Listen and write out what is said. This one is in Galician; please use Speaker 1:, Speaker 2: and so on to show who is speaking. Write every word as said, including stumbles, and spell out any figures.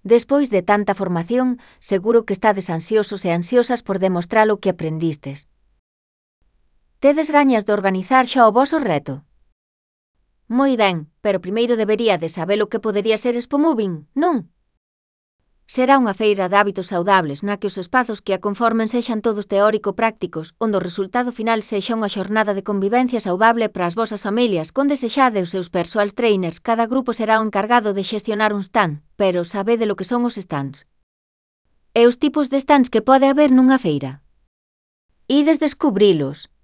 Speaker 1: Despois de tanta formación, seguro que estades ansiosos e ansiosas por demostrar o que aprendistes. Tedes gañas de organizar xa o voso reto? Moi ben, pero primeiro deberíades saber o que podería ser Expo Moving, non? Será unha feira de hábitos saudables na que os espazos que a conformen sexan todos teórico-prácticos, onde o resultado final sexa unha xornada de convivencia saudable para as vosas familias, con desexade os seus personal trainers. Cada grupo será o encargado de xestionar un stand, pero sabede lo que son os stands. E os tipos de stands que pode haber nunha feira? Ides descubrilos.